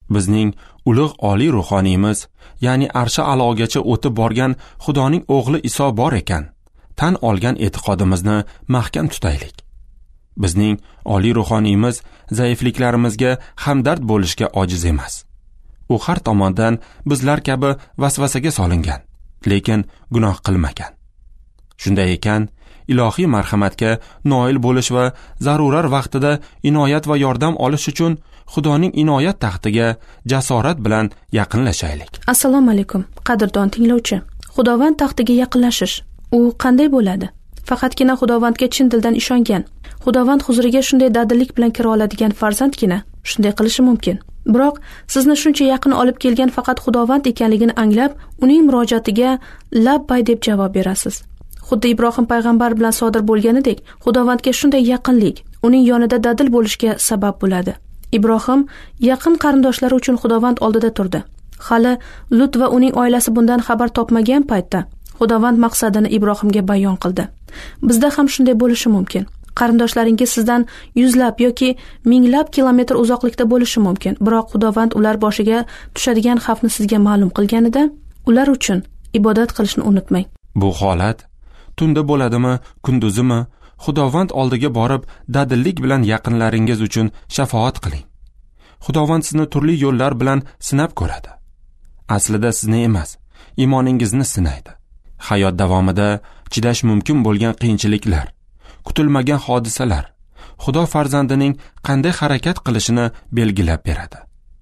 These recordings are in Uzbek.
Bizning ulug' oliy ruhoniymiz, ya'ni arshi alogacha o'tib borgan Xudoning o'g'li Iso bor ekan, tan olgan e'tiqodimizni mahkam tutaylik. Bizning oliy ruhoniymiz zaifliklarimizga hamdard bo'lishga ojiz emas. U har tomondan bizlar kabi vasvasaga solingan, lekin gunoh qilmagan. Shunday ekan, ilohiy marhamatga noil bo'lish va zarurat vaqtida inoyat va yordam olish uchun Xudoning inoyat taxtiga jasorat bilan yaqinlashaylik. Assalomu alaykum, qadrdon tinglovchi. Xudovand taxtiga yaqinlashish u qanday bo'ladi? Faqatgina Xudovandga chin dildan ishongan, Xudovand huzuriga shunday dadillik bilan kira oladigan farzandgina shunday qilishi mumkin. Biroq sizni shuncha yaqin olib kelgan faqat Xudovand ekanligini anglab, uning murojaatiga labbay deb javob berasiz. Xuddi Ibrohim payg'ambar bilan sodir bo'lganidek, Xudovandga shunday yaqinlik uning yonida dadil bo'lishga sabab bo'ladi. Ibrohim yaqin qarindoshlari uchun Xudovand oldida turdi. Hali Lut va uning oilasi bundan xabar topmagan paytda Xudovand maqsadini Ibrohimga bayon qildi. Bizda ham shunday bo'lishi mumkin. Qarindoshlaringiz sizdan yuzlab yoki minglab kilometr uzoqlikda bo'lishi mumkin, biroq Xudovand ular boshiga tushadigan xavfni sizga ma'lum qilganida, ular uchun ibodat qilishni unutmang. Bu holat tunda bo'ladimi, kunduzimi, Xudovand oldiga borib, dadillik bilan yaqinlaringiz uchun shafoat qiling. Xudovand sizni turli yo'llar bilan sinab ko'radi. Aslida sizni emas, iymoningizni sinaydi. Hayot davomida chidash mumkin bo'lgan qiyinchiliklar, kutilmagan hodisalar Xudo farzandining qanday harakat qilishini belgilab beradi.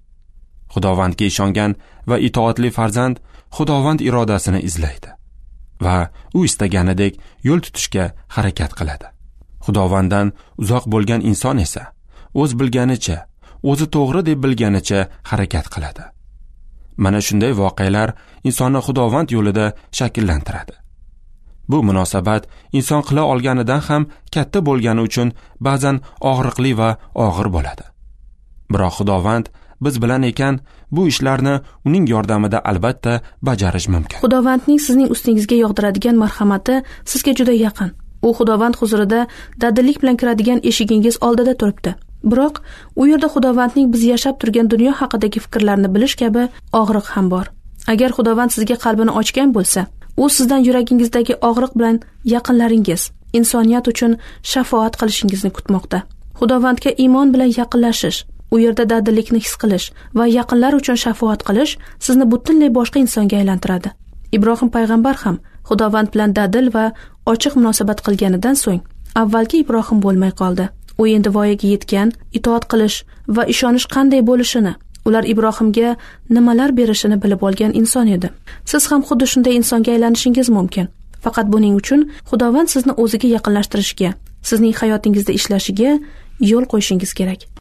Xudovandga ishongan va itoatli farzand Xudovand irodasini izlaydi va u istaganidek yo'l tutishga harakat qiladi. Xudovanddan uzoq bo'lgan inson esa o'z bilganicha, o'zi to'g'ri deb bilganicha harakat qiladi. Mana shunday voqealar insonni Xudovand yo'lida shakllantiradi. Bu munosabat inson qila olganidan ham katta bo'lgani uchun ba'zan og'riqli va og'ir bo'ladi. Biroq Xudovand biz bilan ekan, bu ishlarni uning yordamida albatta bajarish mumkin. Xudovandning sizning ustingizga yog'diradigan marhamati sizga juda yaqin. U Xudovand huzurida dadillik bilan kiradigan eshigingiz oldida turibdi. Biroq u yerda Xudovandning biz yashab turgan dunyo haqidagi fikrlarini bilish kabi og'riq ham bor. Agar Xudovand sizga qalbini ochgan bo'lsa, u sizdan yuragingizdagi og'riq bilan yaqinlaringiz, insoniyat uchun shafoat qilishingizni kutmoqda. Xudovandga iymon bilan yaqinlashish, u yerda dadillikni his qilish va yaqinlar uchun shafoat qilish sizni butunlay boshqa insonga aylantiradi. Ibrohim payg'ambar ham Xudovand bilan dadil va ochiq munosabat qilganidan so'ng avvalgi Ibrohim bo'lmay qoldi. U endi voyaga yetgan, itoat qilish va ishonish qanday bo'lishini, ular Ibrohimga nimalar berishini bilib olgan inson edi. Siz ham xuddi shunday insonga aylanishingiz mumkin. Faqat buning uchun Xudovand sizni o'ziga yaqinlashtirishga, sizning hayotingizda ishlashiga yo'l qo'yishingiz kerak.